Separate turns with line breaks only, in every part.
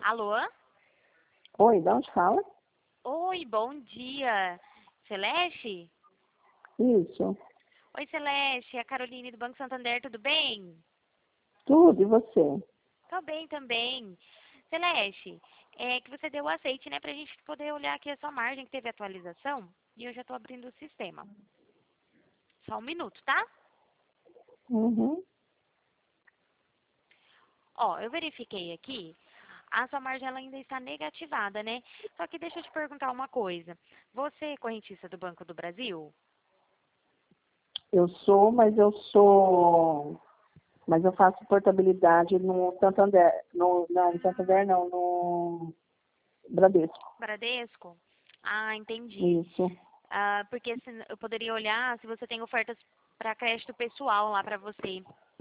Alô?
Oi, de onde fala?
Oi, bom dia. Celeste?
Isso,
Oi, Celeste. É a Caroline do Banco Santander, tudo bem?
tudo, e você?
Tô bem também. Celeste, é que você deu o aceite, né, pra gente poder olhar aqui a sua margem, que teve atualização, e eu já tô abrindo o sistema. Só um minuto, tá?
Uhum.
Ó, eu verifiquei aqui, a sua margem ela ainda está negativada, né? Só que deixa eu te perguntar uma coisa. Você é correntista do Banco do Brasil?
Eu sou, mas eu faço portabilidade no Santander, não, no Santander não, no Bradesco.
Bradesco? Ah, entendi.
Isso.
Porque eu poderia olhar se você tem ofertas para crédito pessoal lá para você.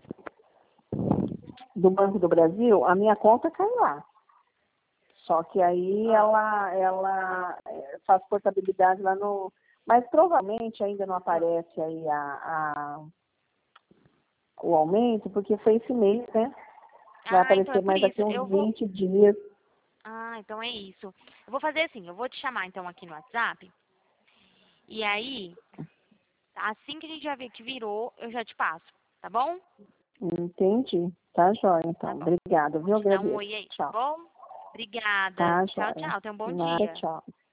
Do Banco do Brasil, a minha conta cai lá. Só que aí
Ah,
ela faz portabilidade lá no. Mas provavelmente ainda não
ah.
aparece aí o aumento, porque foi esse mês, né? Vai
Então é
aparecer
por
mais daqui
isso.
uns 20 dias.
Então é isso. Eu vou fazer assim, eu vou te chamar então aqui no WhatsApp. E aí, assim que a gente já ver que virou, eu já te passo, tá bom?
Entendi. Tá jóia,
Tá
então.
bom.
Obrigada,
Vou
viu?
te dar um
Agradeço.
oi aí, tá
Tchau.
bom? Obrigada.
Tá
Tchau,
jóia.
tchau. Tenha um bom
Nada,
dia.
tchau.